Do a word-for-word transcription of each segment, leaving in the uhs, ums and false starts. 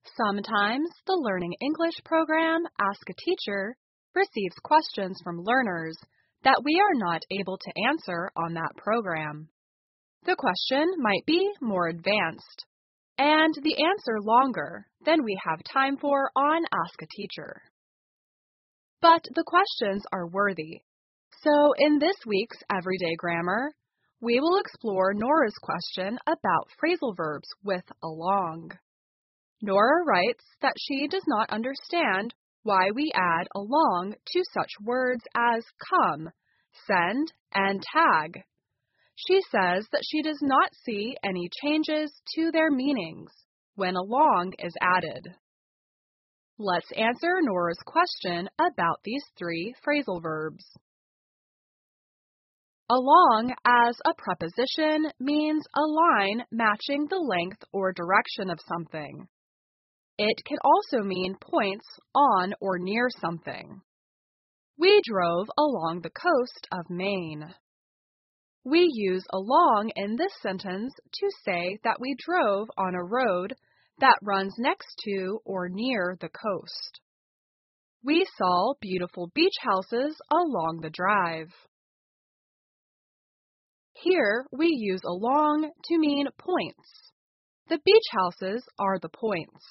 Sometimes the Learning English program Ask a Teacher receives questions from learners that we are not able to answer on that program. The question might be more advanced, and the answer longer than we have time for on Ask a Teacher. But the questions are worthy. So in this week's Everyday Grammar, we will explore Nora's question about phrasal verbs with along. Nora writes that she does not understand why we add along to such words as come, send, and tag. She says that she does not see any changes to their meanings when along is added. Let's answer Nora's question about these three phrasal verbs. Along as a preposition means a line matching the length or direction of something. It can also mean points on or near something. We drove along the coast of Maine. We use along in this sentence to say that we drove on a road that runs next to or near the coast. We saw beautiful beach houses along the drive. Here we use along to mean points. The beach houses are the points.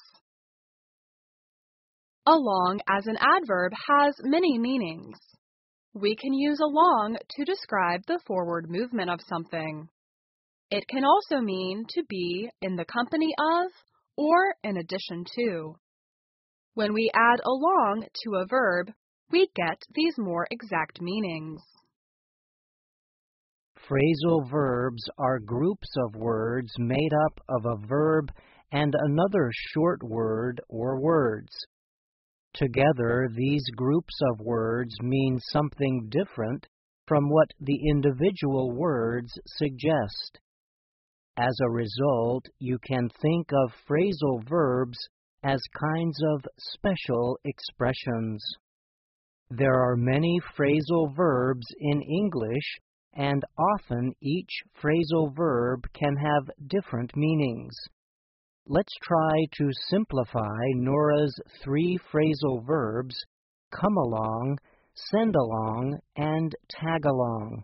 Along as an adverb has many meanings. We can use along to describe the forward movement of something. It can also mean to be in the company of or in addition to. When we add along to a verb, we get these more exact meanings. Phrasal verbs are groups of words made up of a verb and another short word or words. Together, these groups of words mean something different from what the individual words suggest. As a result, you can think of phrasal verbs as kinds of special expressions. There are many phrasal verbs in English, and often each phrasal verb can have different meanings. Let's try to simplify Nora's three phrasal verbs, come along, send along, and tag along.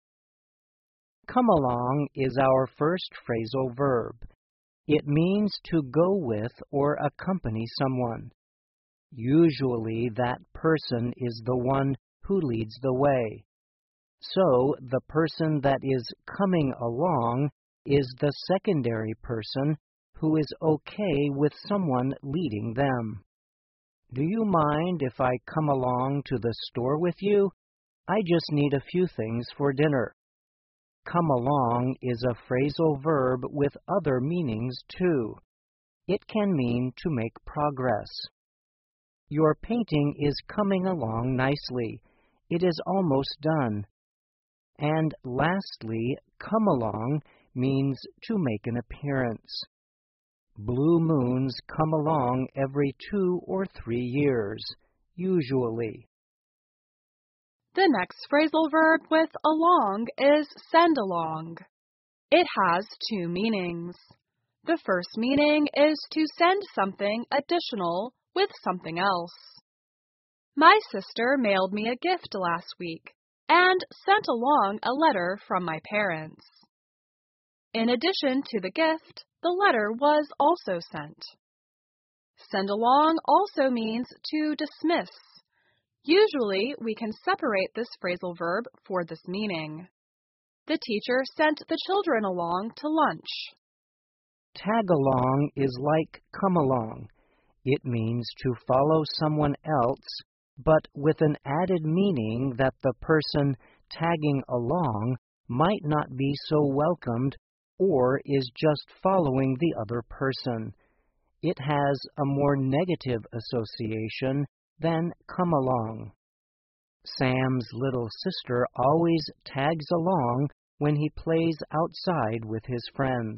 Come along is our first phrasal verb. It means to go with or accompany someone. Usually that person is the one who leads the way. So the person that is coming along is the secondary person who is okay with someone leading them. Do you mind if I come along to the store with you? I just need a few things for dinner. Come along is a phrasal verb with other meanings too. It can mean to make progress. Your painting is coming along nicely. It is almost done. And lastly, come along means to make an appearance. Blue moons come along every two or three years, usually. The next phrasal verb with along is send along. It has two meanings. The first meaning is to send something additional with something else. My sister mailed me a gift last week and sent along a letter from my parents. In addition to the gift, the letter was also sent. Send along also means to dismiss. Usually, we can separate this phrasal verb for this meaning. The teacher sent the children along to lunch. Tag along is like come along. It means to follow someone else, but with an added meaning that the person tagging along might not be so welcomed or is just following the other person. It has a more negative association than come along. Sam's little sister always tags along when he plays outside with his friends.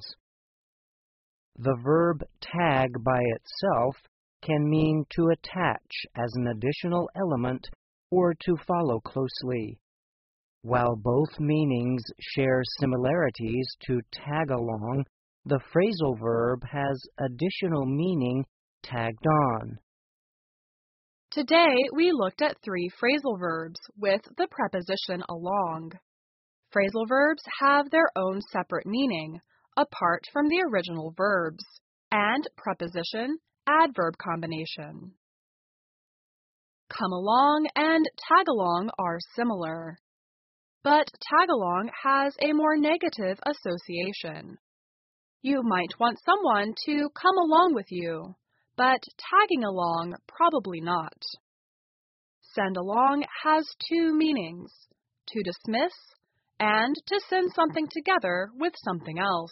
The verb tag by itself can mean to attach as an additional element or to follow closely. While both meanings share similarities to tag along, the phrasal verb has additional meaning tagged on. Today, we looked at three phrasal verbs with the preposition along. Phrasal verbs have their own separate meaning, apart from the original verbs, and preposition-adverb combination. Come along and tag along are similar, but tag along has a more negative association. You might want someone to come along with you, but tagging along probably not. Send along has two meanings, to dismiss and to send something together with something else.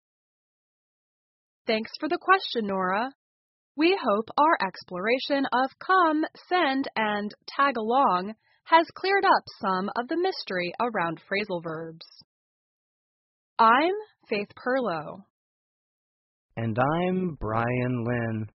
Thanks for the question, Nora. We hope our exploration of come, send, and tag along has cleared up some of the mystery around phrasal verbs. I'm Faith Perlow. And I'm Brian Lynn.